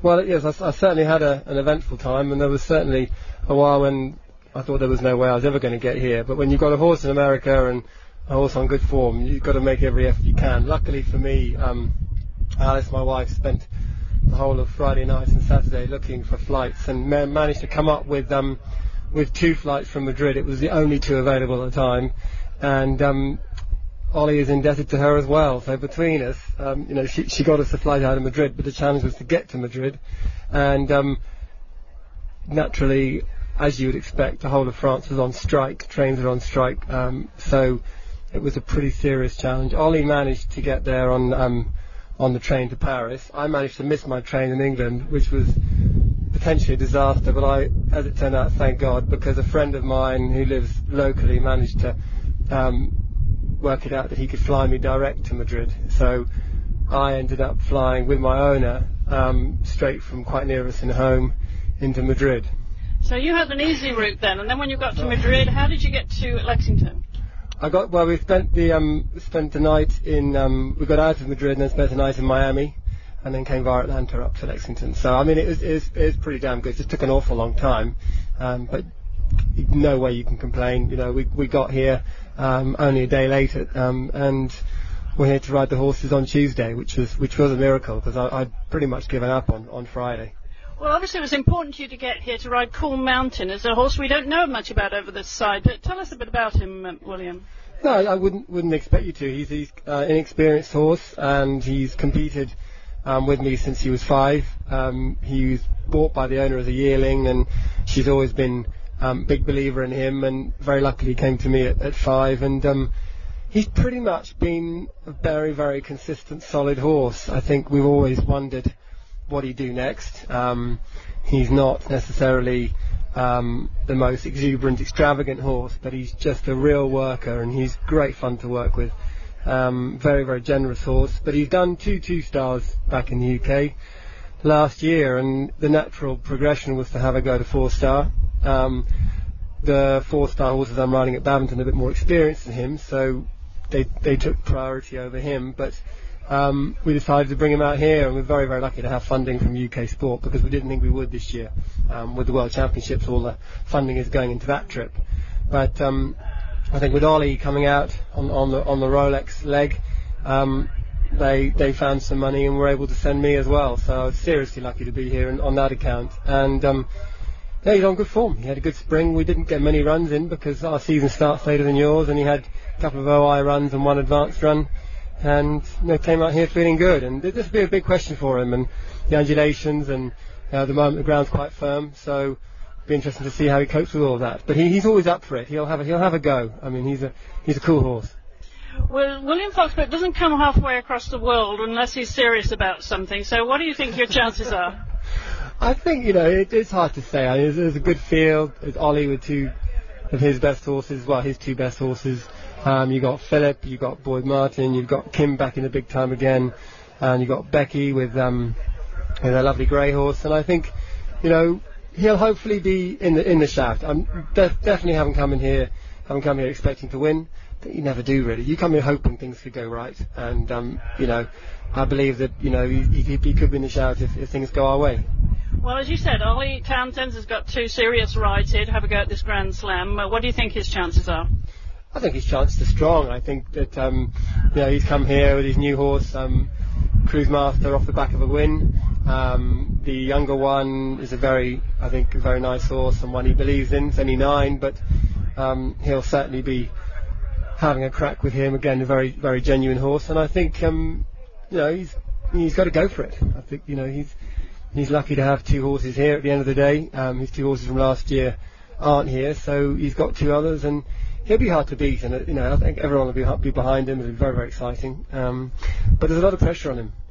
Well, yes, I certainly had an eventful time, and there was certainly a while when I thought there was no way I was ever going to get here. But when you've got a horse in America and a horse on good form, you've got to make every effort you can. Luckily for me, Alice, my wife, spent the whole of Friday night and Saturday looking for flights and managed to come up with 2 flights from Madrid. It was the only 2 available at the time, and Ollie is indebted to her as well. So between us, she got us a flight out of Madrid, but the challenge was to get to Madrid. And naturally, as you would expect, the whole of France was on strike. Trains were on strike. So it was a pretty serious challenge. Ollie managed to get there on the train to Paris. I managed to miss my train in England, which was potentially a disaster, but as it turned out, thank God, because a friend of mine who lives locally managed to work it out that he could fly me direct to Madrid. So I ended up flying with my owner straight from quite near us in home into Madrid. So you had an easy route then, and then when you got to Madrid, how did you get to Lexington? We spent the night in, we got out of Madrid and then spent the night in Miami, and then came via Atlanta up to Lexington. So, I mean, it was pretty damn good. It just took an awful long time, but no way you can complain. We got here only a day later, and we're here to ride the horses on Tuesday, which was a miracle, because I'd pretty much given up on Friday. Well, obviously it was important to you to get here to ride Cool Mountain. It's a horse we don't know much about over this side. But tell us a bit about him, William. No, I wouldn't expect you to. He's an inexperienced horse, and he's competed with me since he was 5. He was bought by the owner as a yearling, and she's always been big believer in him, and very luckily came to me at 5. And he's pretty much been a very, very consistent, solid horse. I think we've always wondered what he'd do next. He's not necessarily the most exuberant, extravagant horse, but he's just a real worker, and he's great fun to work with. Very, very generous horse, but he's done 2 stars back in the UK last year, and the natural progression was to have a go to 4-star. The 4-star horses I'm riding at Babington are a bit more experienced than him, so they took priority over him, but we decided to bring him out here, and we're very, very lucky to have funding from UK Sport, because we didn't think we would this year. With the World Championships, all the funding is going into that trip. But I think with Ollie coming out on the Rolex leg, they found some money and were able to send me as well. So I was seriously lucky to be here on that account. And he's on good form. He had a good spring. We didn't get many runs in because our season starts later than yours, and he had a couple of OI runs and 1 advanced run. And came out here feeling good, and this will be a big question for him, and the undulations, and at the moment the ground's quite firm, so it'll be interesting to see how he copes with all of that. But he's always up for it. He'll have a go. I mean, he's a cool horse. Well, William Foxbrook doesn't come halfway across the world unless he's serious about something. So what do you think your chances are? I think it's hard to say. I mean, there's a good field. There's Ollie with 2 of his best horses. Well, his 2 best horses. You got Philip, you got Boyd Martin, you've got Kim back in the big time again, and you got Becky with a lovely grey horse. And I think, he'll hopefully be in the shaft. I'm definitely haven't come here expecting to win. You never do really. You come here hoping things could go right, and I believe that he could be in the shaft if things go our way. Well, as you said, Ollie Townsend has got 2 serious rides here to have a go at this Grand Slam. What do you think his chances are? I think his chances are strong. I think that he's come here with his new horse, Cruise Master, off the back of a win. The younger one is a very nice horse, and one he believes in. It's only 9, but he'll certainly be having a crack with him again. A very, very genuine horse, and I think he's got to go for it. I think he's lucky to have 2 horses here at the end of the day. His 2 horses from last year aren't here, so he's got 2 others, and he'll be hard to beat, and I think everyone will be behind him. It'll be very, very exciting. But there's a lot of pressure on him.